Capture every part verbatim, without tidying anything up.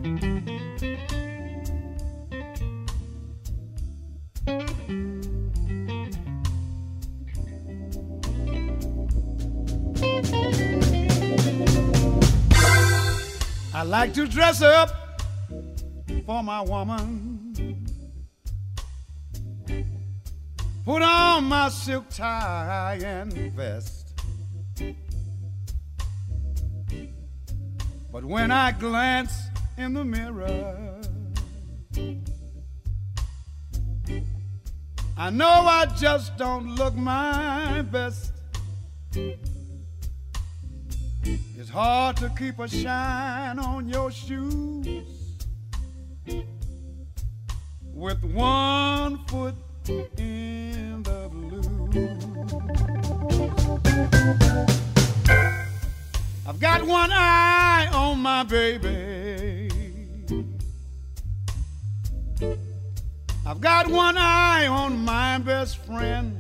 I like to dress up for my woman, put on my silk tie and vest. But when I glance in the mirror, I know I just don't look my best. It's hard to keep a shine on your shoes with one foot in the blues. I've got one eye on my baby, I've got one eye on my best friend.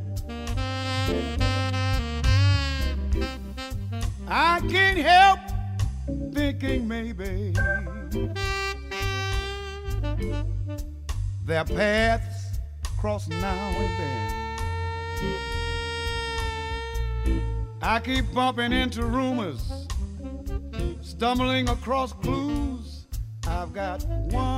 I can't help thinking maybe their paths cross now and then. I keep bumping into rumors, stumbling across clues. I've got one